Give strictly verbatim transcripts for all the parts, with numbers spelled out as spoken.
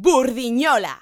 Burdinola.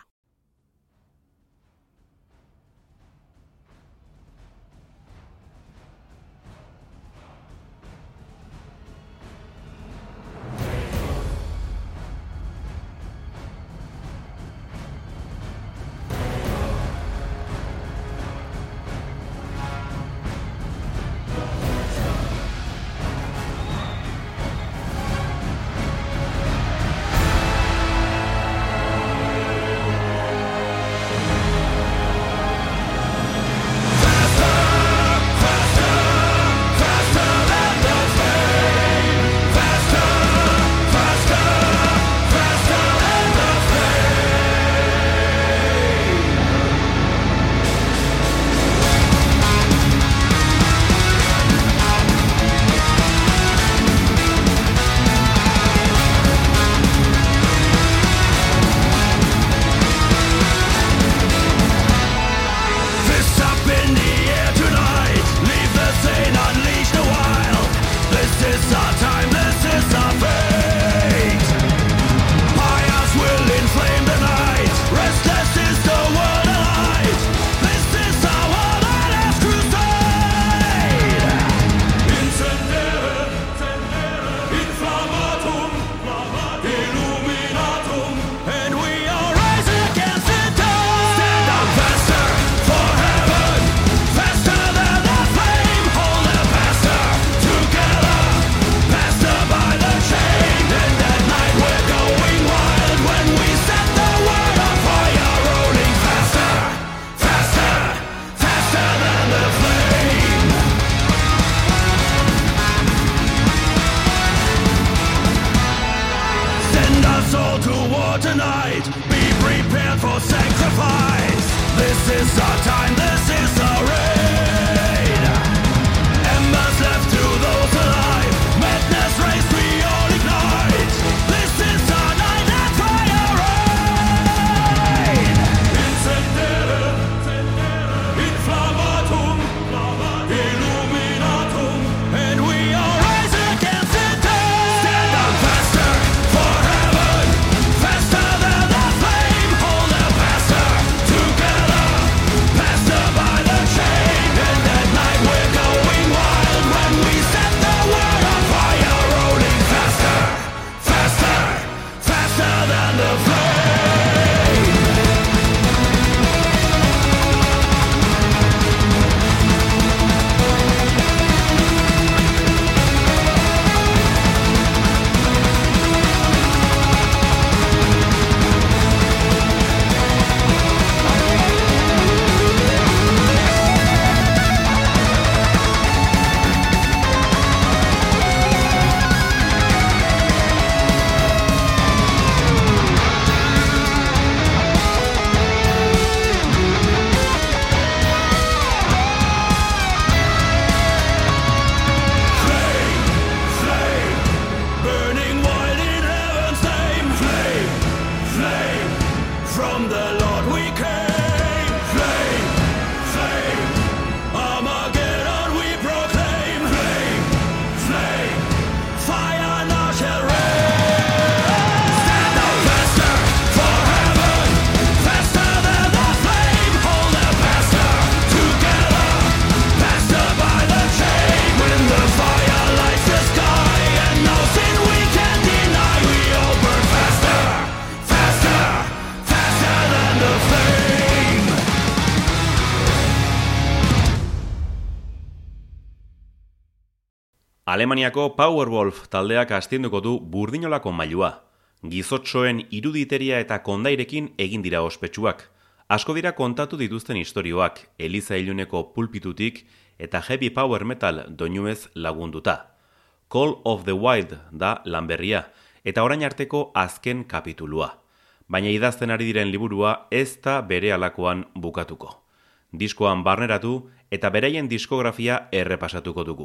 Alemaniako Powerwolf taldeak astinduko du Burdinolako mailua. Gizotxoen iruditeria eta kondairekin egin dira ospetsuak. Asko dira kontatu dituzten istorioak, Eliza iluneko pulpitutik eta heavy power metal doinuez lagunduta. Call of the Wild da lanberria, eta orain arteko azken kapitulua. Baina idazten ari diren liburua ez da bere alakoan bukatuko. Diskoan barneratu eta beraien diskografia errepasatuko dugu.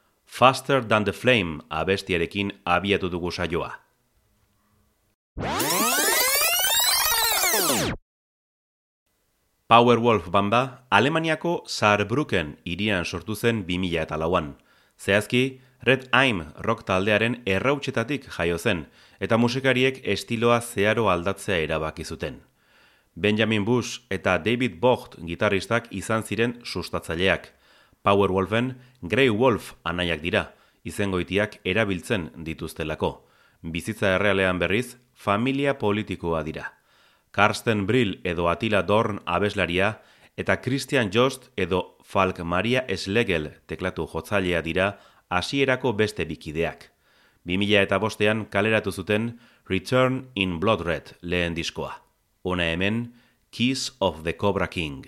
Faster Than the Flame abestiarekin abiatu dugu saioa. Powerwolf banda Alemaniako Saarbrücken hirian sortu zen bi mila lauan. Zehazki, Red Aim rock taldearen errautsetatik jaio zen, eta musikariek estiloa zeharo aldatzea erabaki zuten. Benjamin Bush eta David Vogt gitarristak izan ziren sustatzaileak. Powerwolfen Grey Wolf anaiak dira, izengoitiak erabiltzen dituztelako. Bizitza errealean berriz, familia politikoa dira. Karsten Brill edo Attila Dorn abeslaria eta Christian Jost edo Falk Maria Schlegel teklatu jotzailea dira hasierako beste bikideak. bi mila eta bostean kaleratu zuten Return in Blood Red lehen diskoa. Hona hemen, Kiss of the Cobra King.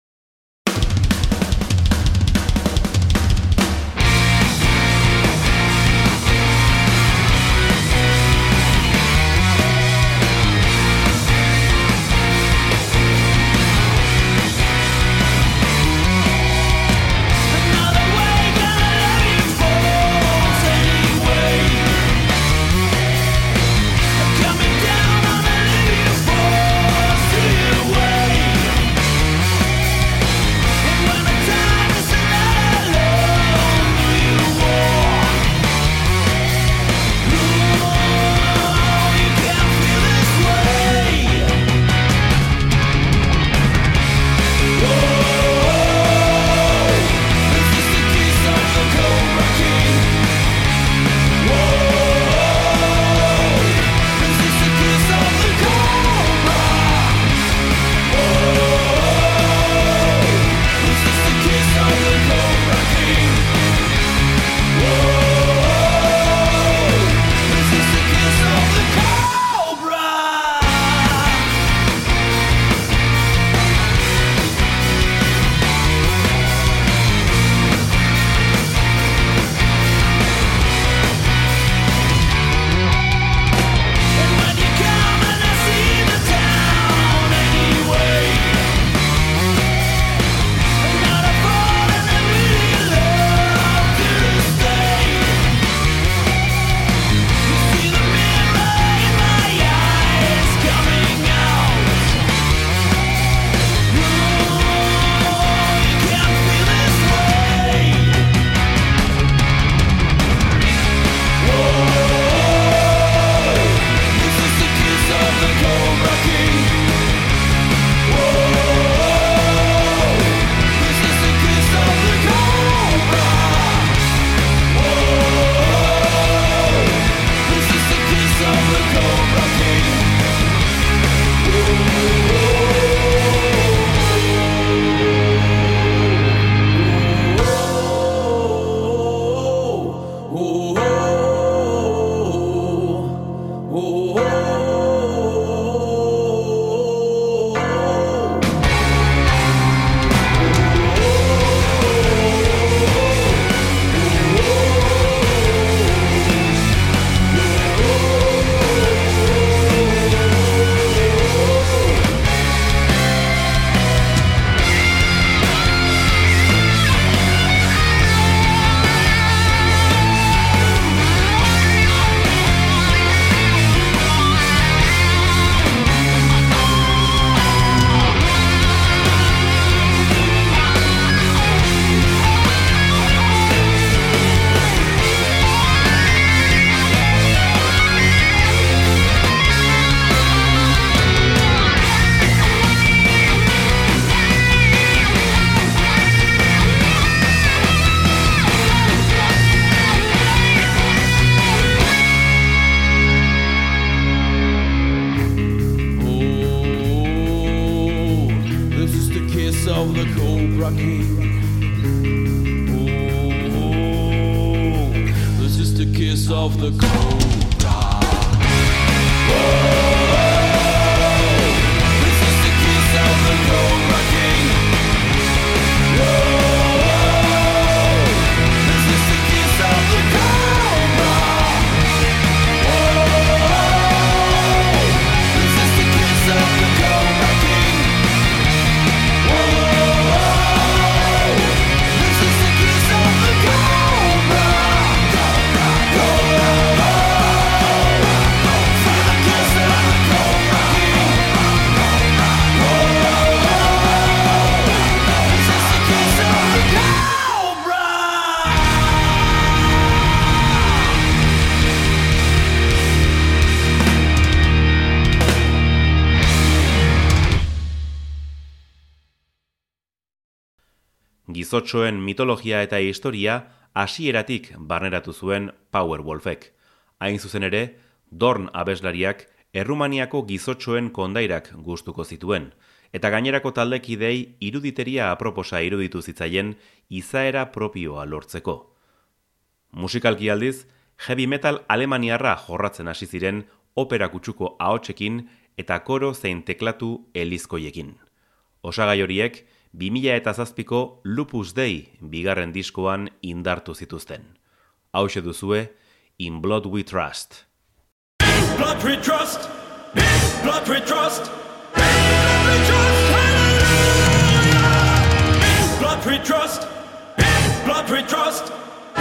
Of the cobra. This is the kiss of the Cobra King. This is the kiss of the cobra. This is the kiss of the Cobra King. This is the kiss of the cobra. Cobra, cobra. Gizotxoen mitologia eta historia hasieratik barneratu zuen Powerwolfek. Hain zuzen ere, Dorn abeslariak Errumaniako gizotxoen kondairak gustuko zituen, eta gainerako taldekidei iruditeria aproposa iruditu zitzaien izaera propioa lortzeko. Musikalki aldiz, heavy metal alemaniarra jorratzen hasi ziren opera kutsuko ahotsekin eta koro zein teklatu elizkoiekin. Osagai horiek, bi mila zazpiko Lupus Dei bigarren diskoan indartu zituzten. Hauxe duzue, In Blood We Trust. In blood we trust, in blood we trust, in blood we trust, hallelujah. In blood we trust, in blood we trust, in blood we trust,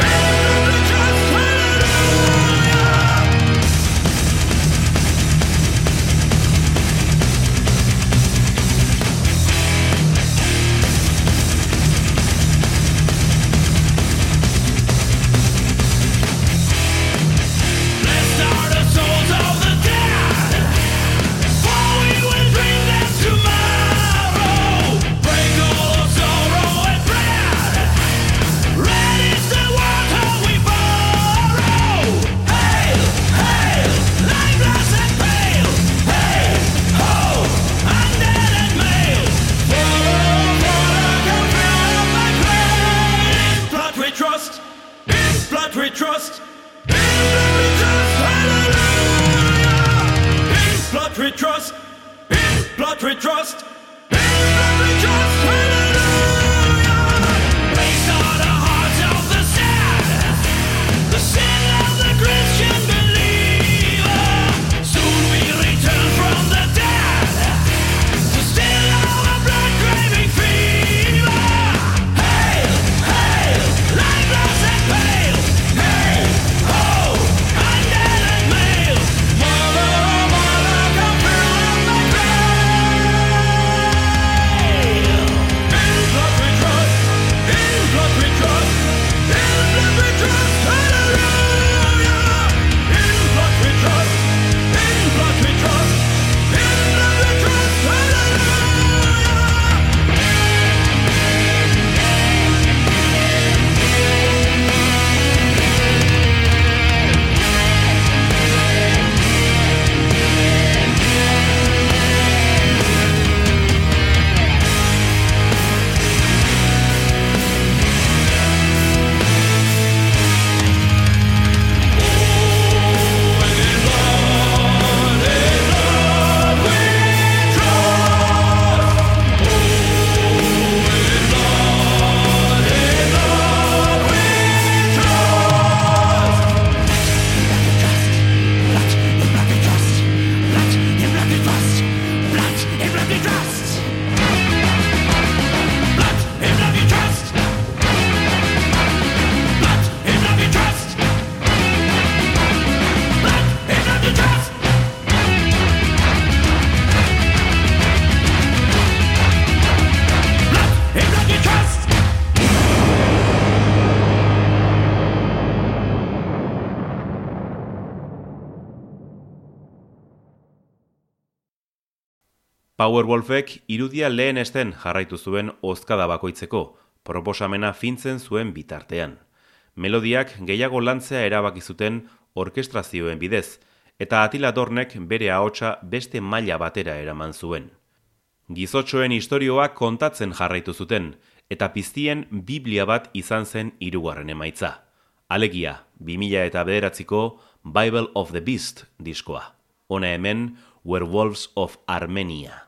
Powerwolfek irudia lehen esten jarraitu zuen hozkada bakoitzeko, proposamena fintzen zuen bitartean. Melodiak gehiago lantzea erabaki zuten orkestrazioen bidez, eta Attila Dornek bere ahotsa beste maila batera eraman zuen. Gizotxoen istorioak kontatzen jarraitu zuten, eta piztien Biblia bat izan zen hirugarren emaitza. Alegia, bi mila bederatziko Bible of the Beast diskoa. Hona hemen, Werewolves of Armenia.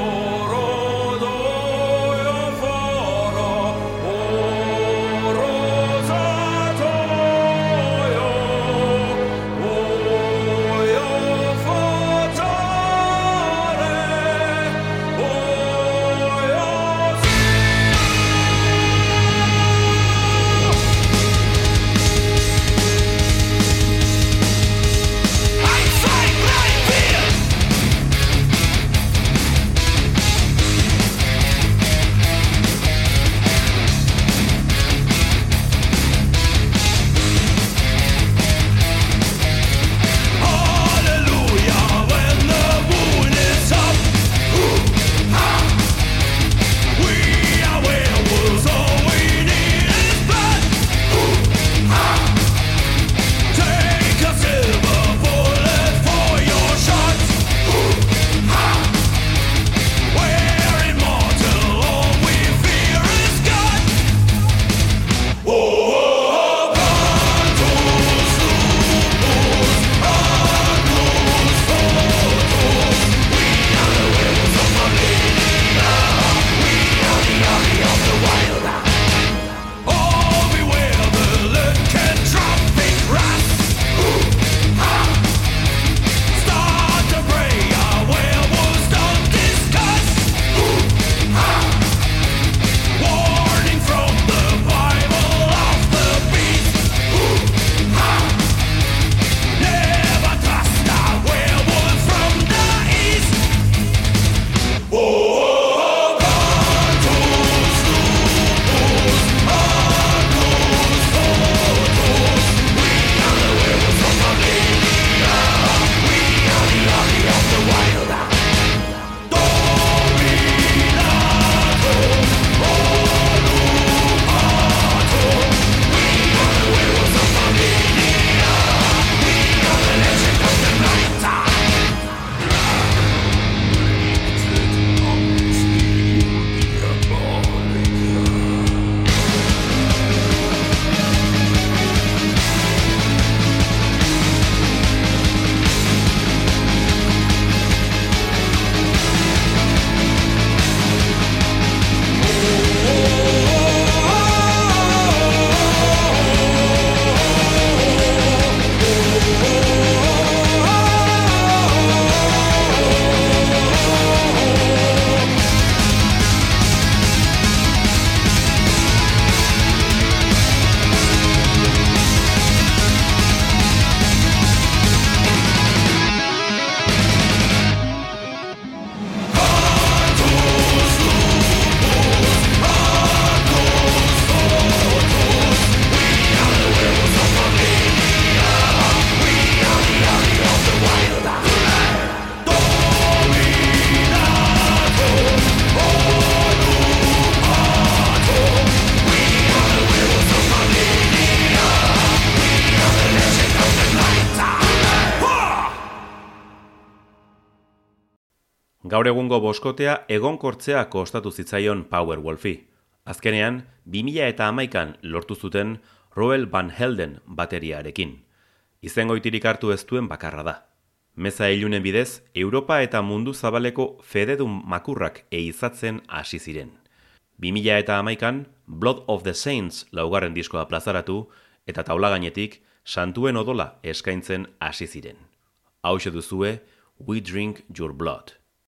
Oro Gaur egungo boskotea egonkortzea kostatu zitzaion Powerwolfi. Azkenean, bi mila hamaikan lortu zuten Roel Van Helden bateriarekin. Izengoitirik hartu ez duen bakarra da. Meza ilunen bidez, Europa eta mundu zabaleko fededun makurrak eizatzen hasi ziren. bi mila hamaikan Blood of the Saints laugarren diskoa plazaratu eta taula gainetik santuen odola eskaintzen hasi ziren. Hauxe duzue, We Drink Your Blood.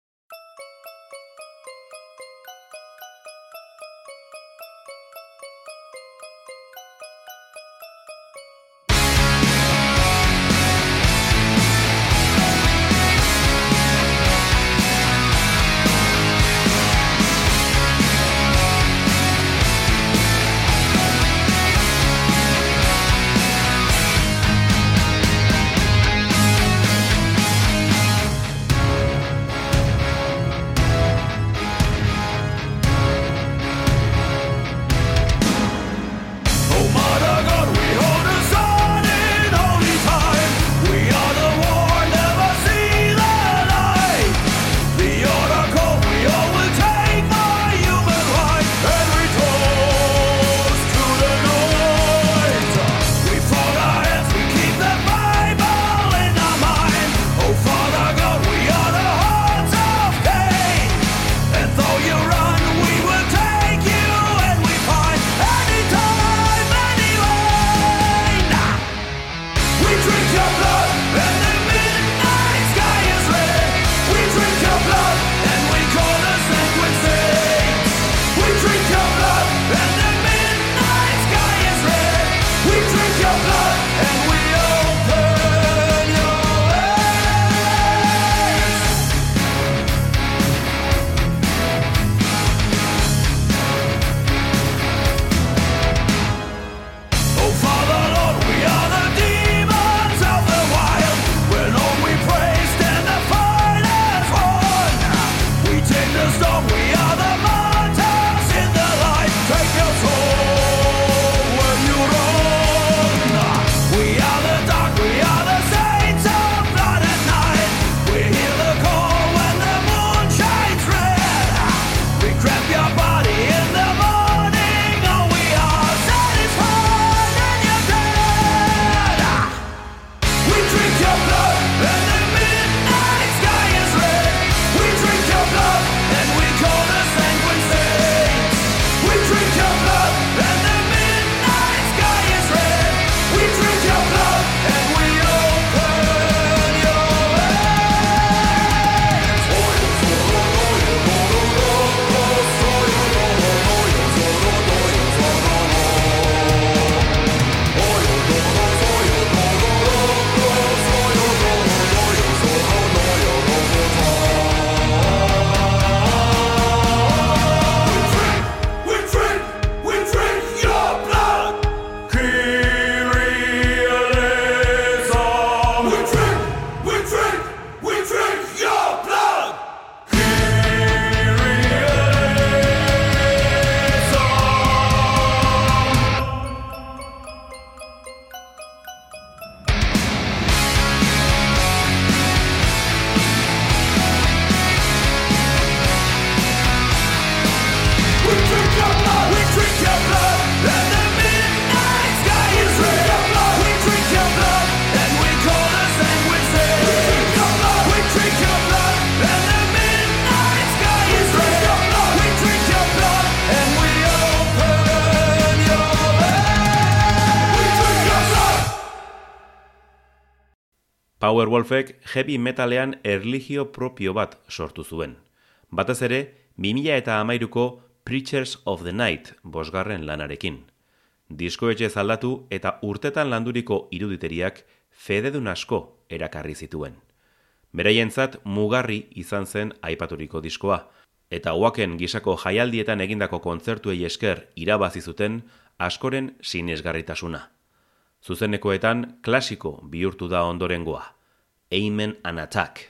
Powerwolfek heavy metalean erlijio propio bat sortu zuen. Batez ere, bi mila hamairuko Preachers of the Night bosgarren lanarekin. Diskoetxe aldatu eta urtetan landuriko iruditeriak fededun asko erakarri zituen. Beraientzat mugarri izan zen aipaturiko diskoa, eta Wacken gisako jaialdietan egindako kontzertuei esker irabazi zuten askoren sinesgarritasuna. Zuzenekoetan klasiko bihurtu da ondorengoa. Amen and Attack.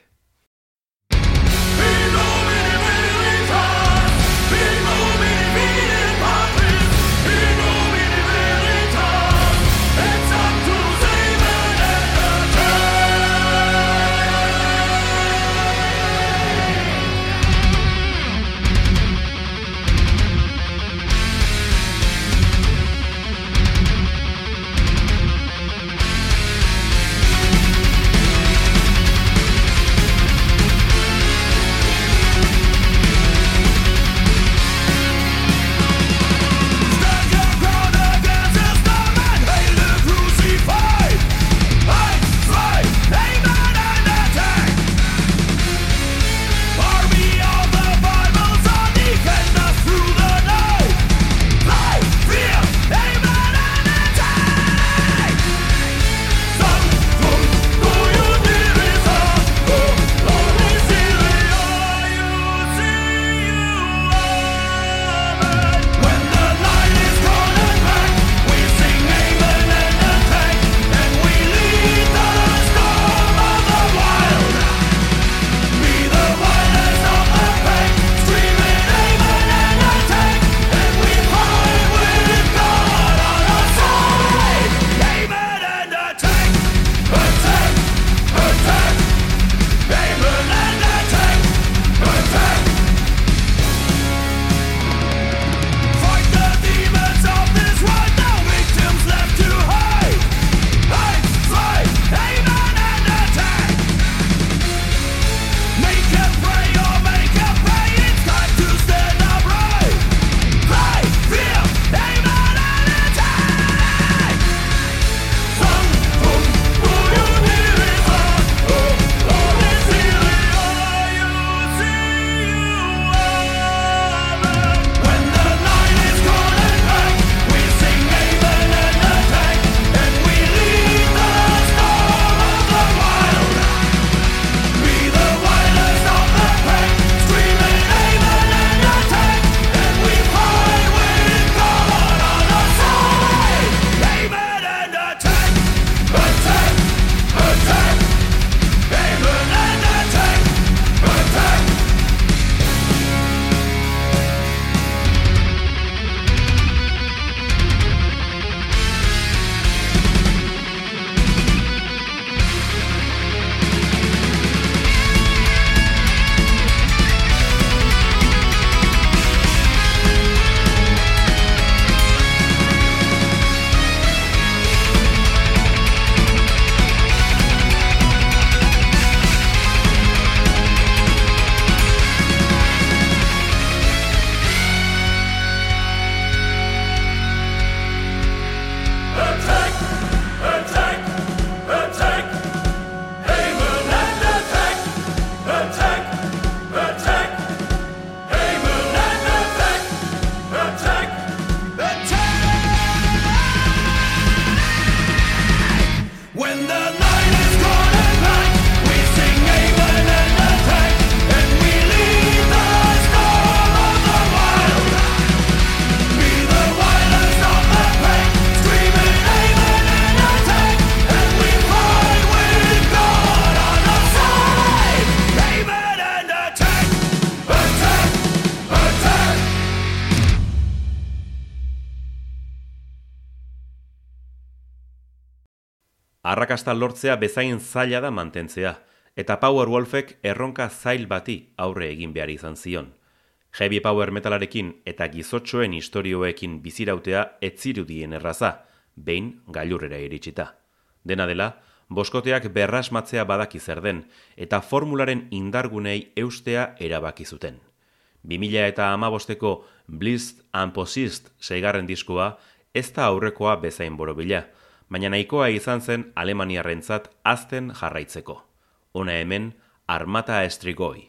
Arrakasta lortzea bezain zaila da mantentzea, eta Powerwolfek erronka zail bati aurre egin behar izan zion. Heavy power metalarekin eta gizotxoen istorioekin bizirautea ez zirudien erraza, behin gailurrera iritsita. Dena dela, boskoteak berrasmatzea badaki zer den, eta formularen indargunei eustea erabaki zuten. bi mila eta hamabosteko Blessed and Possessed seigarren diskoa ez da aurrekoa bezain borobila, baina nahikoa izan zen Alemaniarrentzat hazten jarraitzeko. Hona hemen, Armata Strigoi.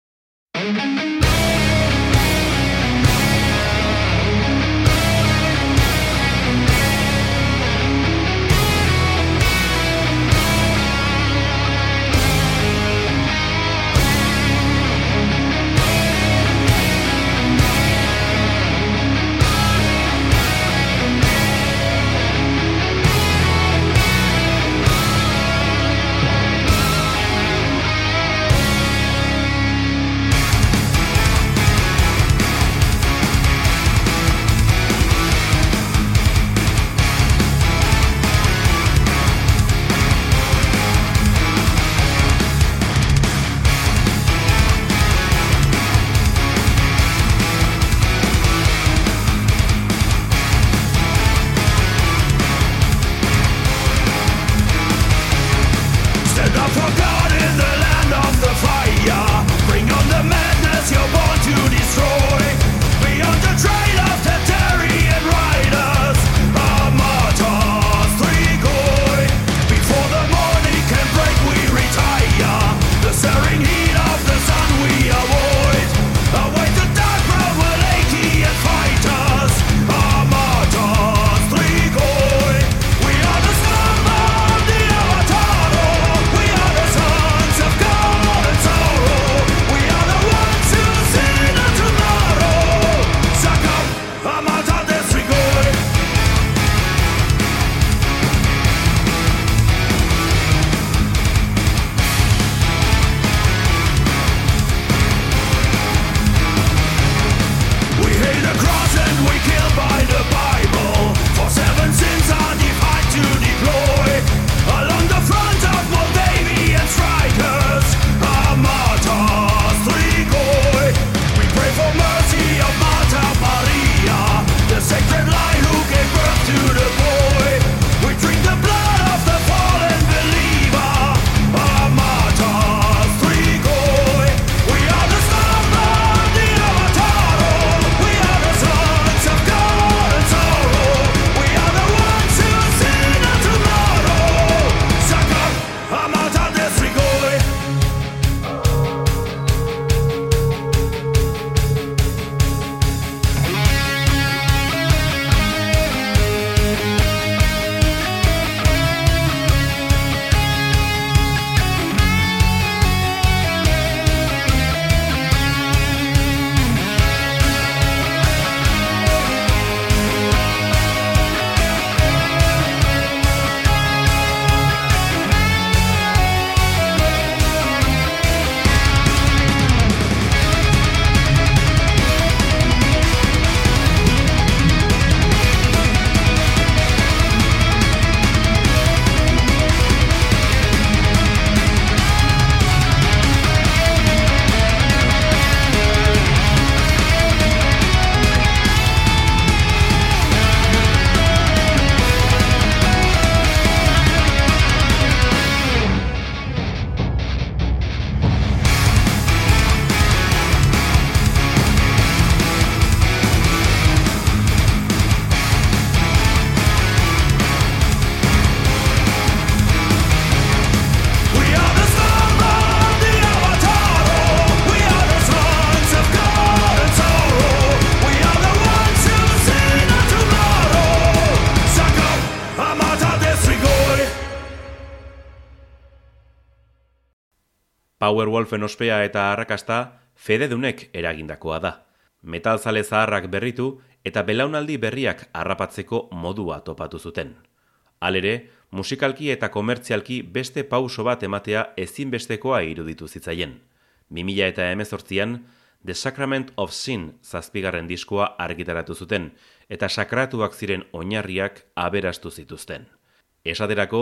Powerwolfen ospea eta arrakasta fededunek eragindakoa da. Metalzale zaharrak berritu eta belaunaldi berriak harrapatzeko modua topatu zuten. Halere, musikalki eta komertzialki beste pauso bat ematea ezinbestekoa iruditu zitzaien. bi mila hemezortzian, The Sacrament of Sin zazpigarren diskoa argitaratu zuten, eta sakratuak ziren oinarriak aberastu zituzten. Esaterako,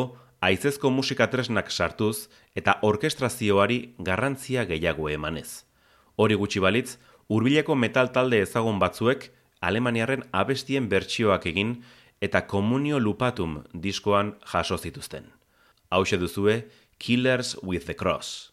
haizezko musika tresnak sartuz eta orkestrazioari garrantzia gehiago emanez. Hori gutxi balitz, hurbileko metal talde ezagun batzuek Alemaniarren abestien bertsioak egin eta Communio Lupatum diskoan jaso zituzten. Hauxe duzue Killers with the Cross.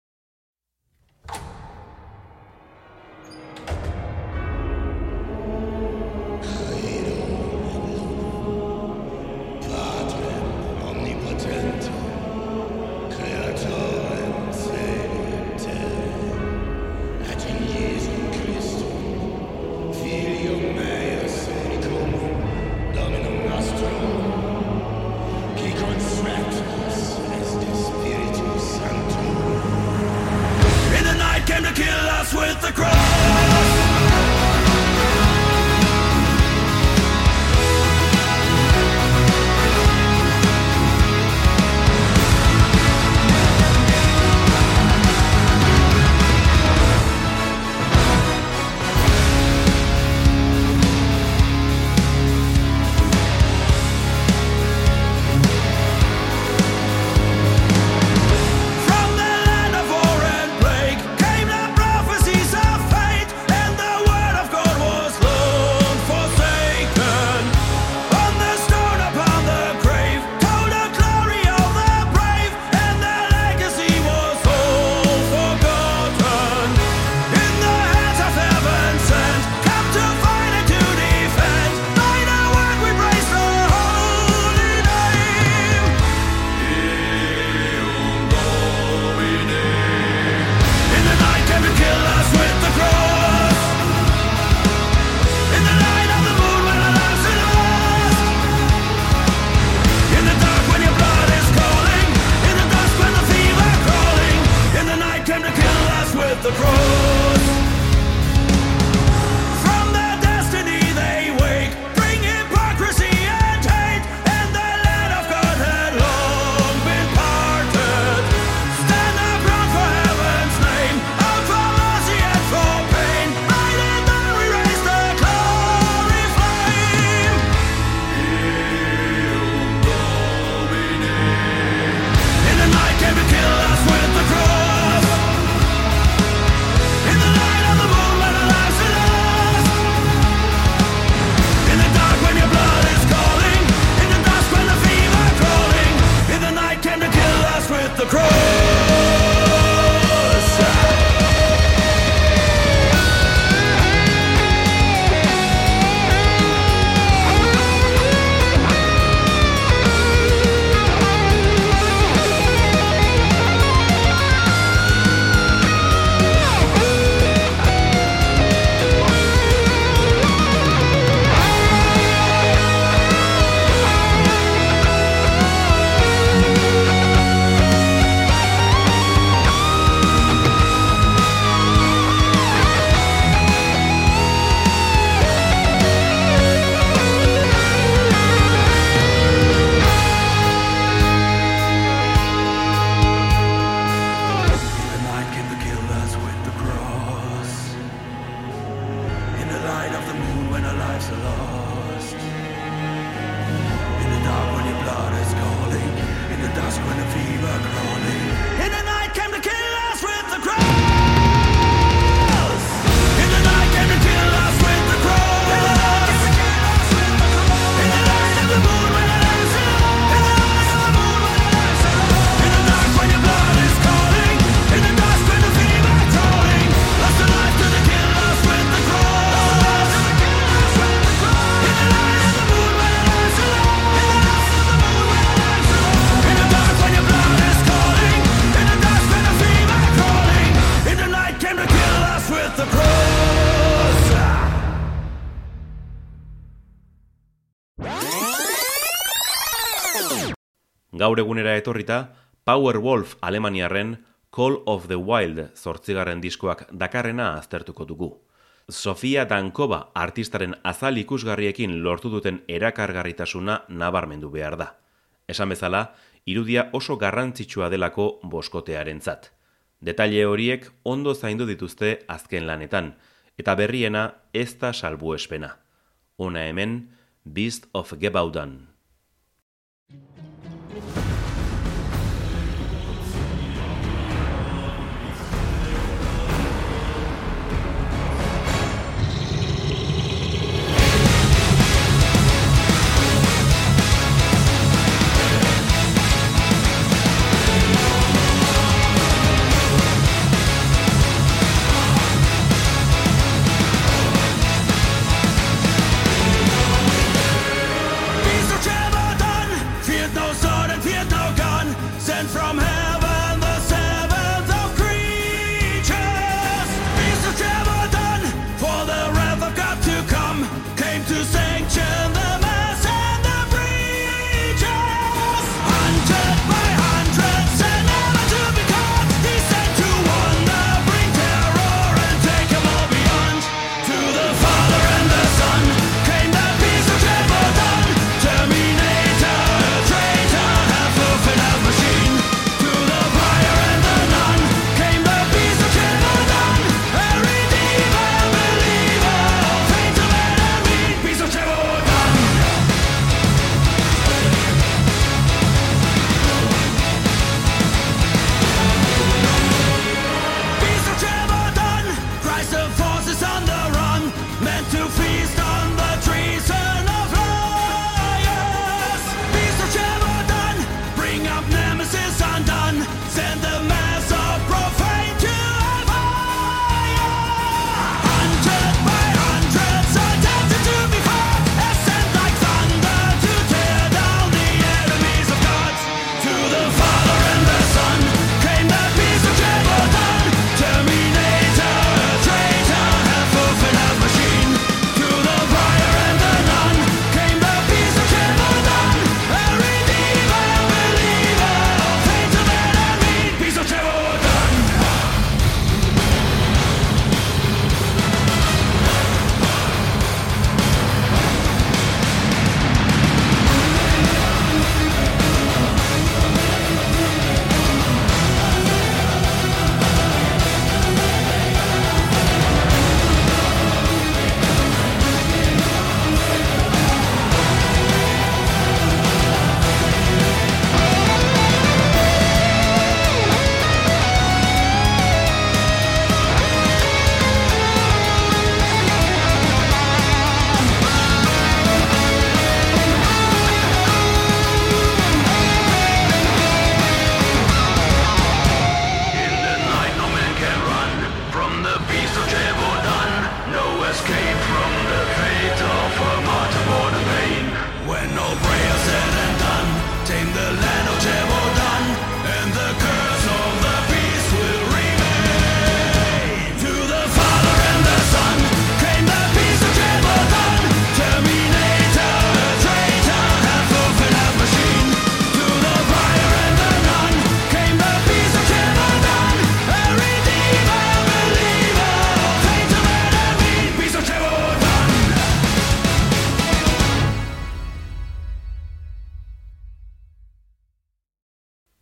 Gaur egunera etorrita, Powerwolf Alemaniarren Call of the Wild zortzigarren diskoak dakarrena aztertuko dugu. Sofia Dankova artistaren azal ikusgarriekin lortu duten erakargarritasuna nabarmendu behar da. Esan bezala, irudia oso garrantzitsua delako boskotearentzat. Detaile horiek ondo zaindu dituzte azken lanetan, eta berriena ez da salbuespena. Hona hemen, Beast of Gebaudan.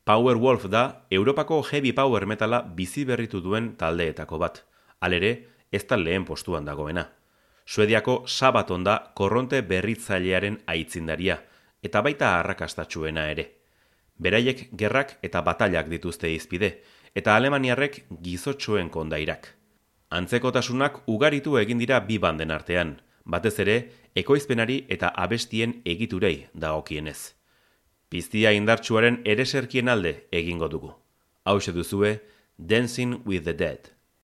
Powerwolf da Europako heavy power metala bizi berritu duen taldeetako bat. Halere, ez da lehen postuan dagoena. Suediako Sabaton da korronte berritzailearen aitzindaria, eta baita arrakastatsuena ere. Beraiek gerrak eta batalak dituzte izpide, eta alemaniarrek gizotxoen kondairak. Antzekotasunak ugaritu egin dira bi banden artean, batez ere ekoizpenari eta abestien egiturei dagokienez. Piztia indartsuaren ereserkien alde egingo dugu. Hauxe duzue, Dancing with the Dead.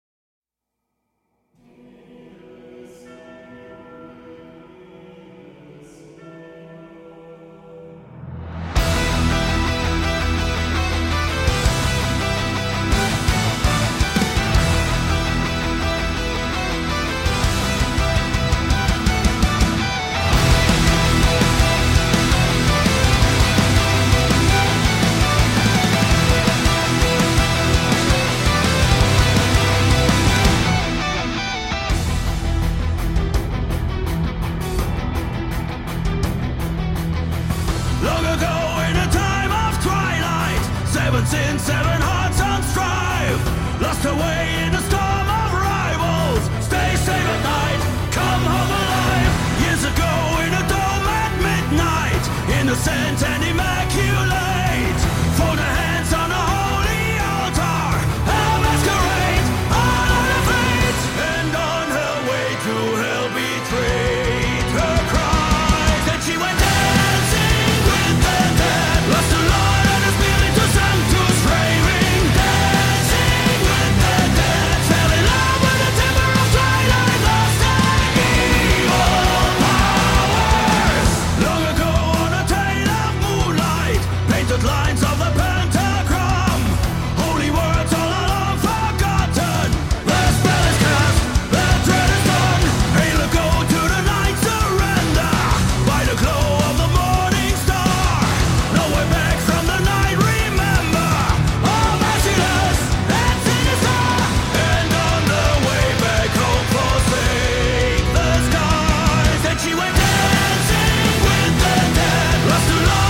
Sin seven hearts on strife, lost away in a storm of rivals. Stay safe at night, come home alive. Years ago in a dome at midnight, innocent and immaculate. For the hands on a holy altar, a masquerade, on her fate, and on her way to hell betrayed her cries. Then she went dancing with the dead, lost her Lord and her spirit to sanctuary. Lines of the pentagram, holy words all along forgotten. The spell is cast, the dread is done. Hail a go to the night, surrender by the glow of the morning star. No way back from the night, remember, all merciless and sinister. And on the way back home forsake the skies. And she went dancing with the dead, lost to Lord.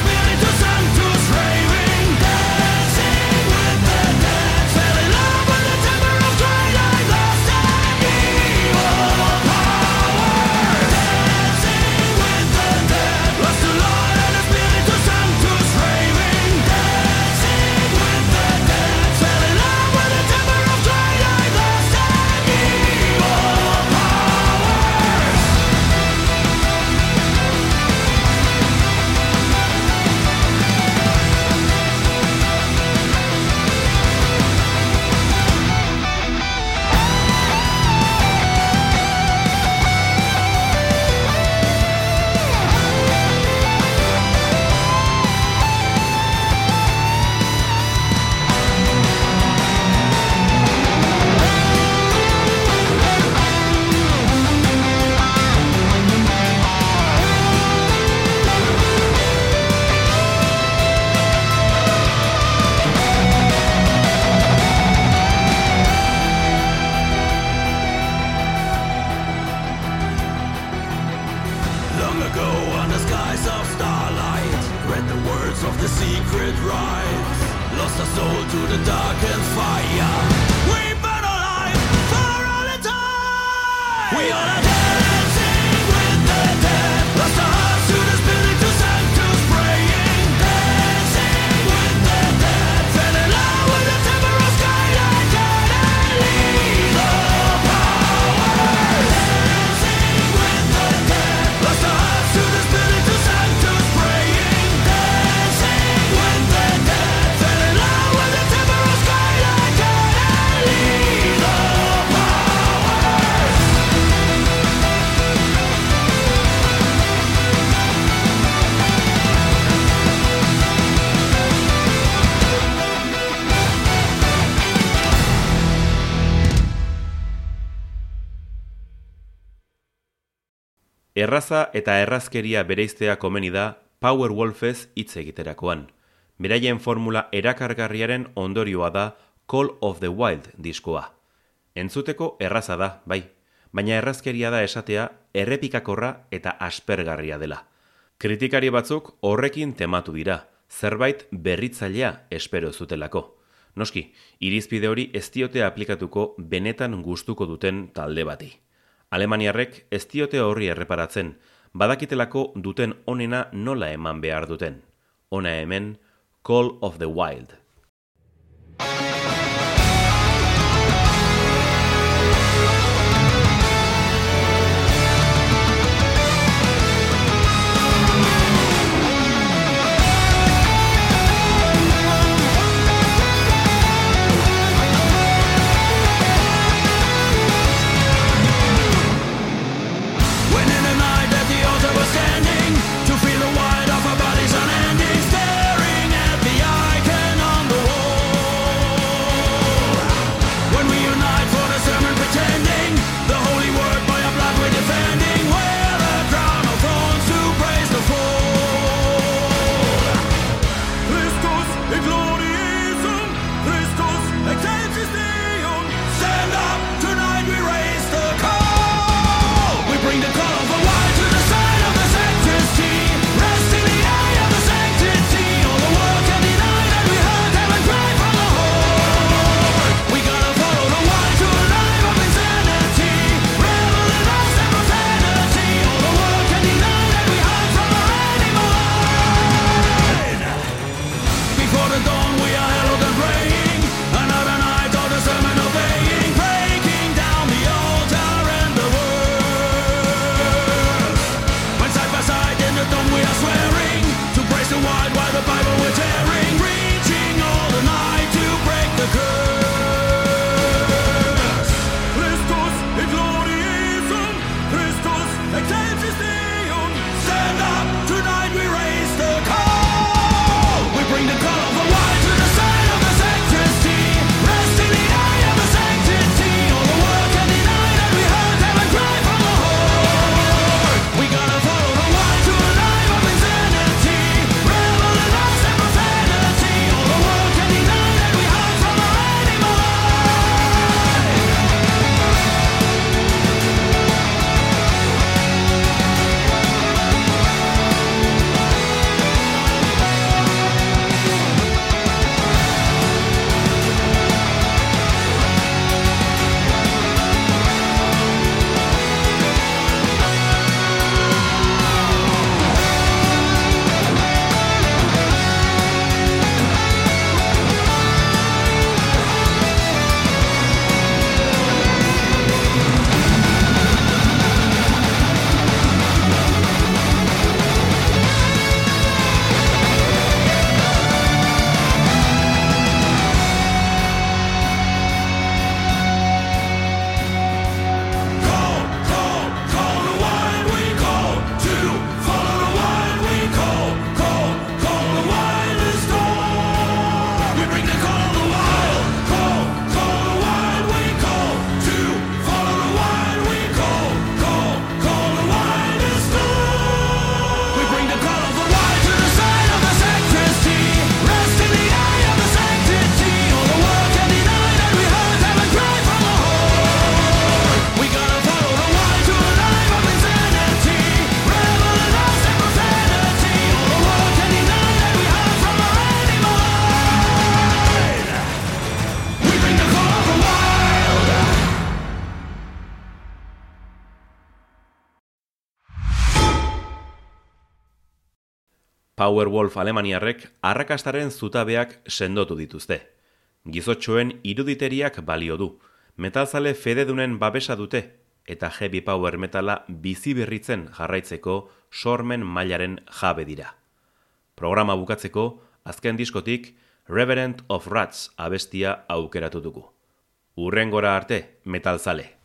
Erraza eta errazkeria bereiztea komeni da Powerwolfez hitz egiterakoan. Beraien formula erakargarriaren ondorioa da Call of the Wild diskoa. Entzuteko erraza da, bai, baina errazkeria da esatea errepikakorra eta aspergarria dela. Kritikari batzuk horrekin tematu dira, zerbait berritzailea espero zutelako. Noski, irizpide hori ez diote aplikatuko benetan gustuko duten talde bati. Alemaniarrek ez diote horri erreparatzen, badakitelako duten onena nola eman behar duten. Hona hemen, Call of the Wild. Powerwolf alemaniarrek arrakastaren zutabeak sendotu dituzte. Gizotxoen iruditeriak balio du, metalzale fededunen babesa dute, eta heavy power metala bizi berritzen jarraitzeko sormen mailaren jabe dira. Programa bukatzeko, azken diskotik Reverend of Rats abestia aukeratu dugu. Hurrengora arte, metalzale.